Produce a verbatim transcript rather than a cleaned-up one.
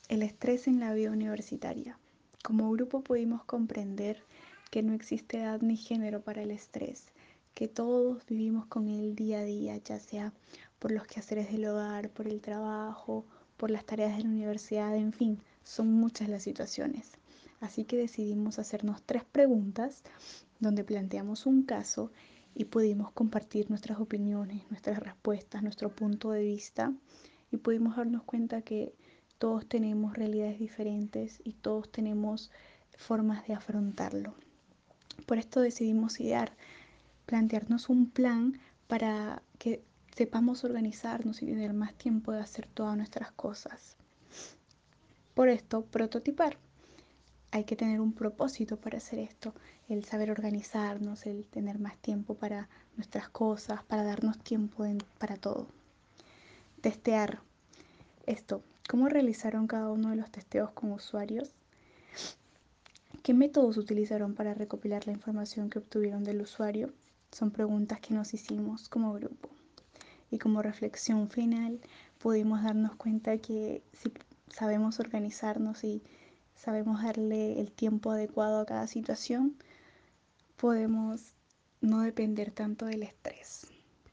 El estrés en la vida universitaria. Como grupo pudimos comprender que no existe edad ni género para el estrés, que todos vivimos con él día a día, ya sea por los quehaceres del hogar, por el trabajo, por las tareas de la universidad, en fin, son muchas las situaciones. Así que decidimos hacernos tres preguntas donde planteamos un caso y pudimos compartir nuestras opiniones, nuestras respuestas, nuestro punto de vista y pudimos darnos cuenta que todos tenemos realidades diferentes y todos tenemos formas de afrontarlo. Por esto decidimos idear, plantearnos un plan para que sepamos organizarnos y tener más tiempo de hacer todas nuestras cosas. Por esto, prototipar. Hay que tener un propósito para hacer esto, el saber organizarnos, el tener más tiempo para nuestras cosas, para darnos tiempo de, para todo. Testear esto. ¿Cómo realizaron cada uno de los testeos con usuarios? ¿Qué métodos utilizaron para recopilar la información que obtuvieron del usuario? Son preguntas que nos hicimos como grupo. Y como reflexión final, pudimos darnos cuenta que si sabemos organizarnos y sabemos darle el tiempo adecuado a cada situación, podemos no depender tanto del estrés.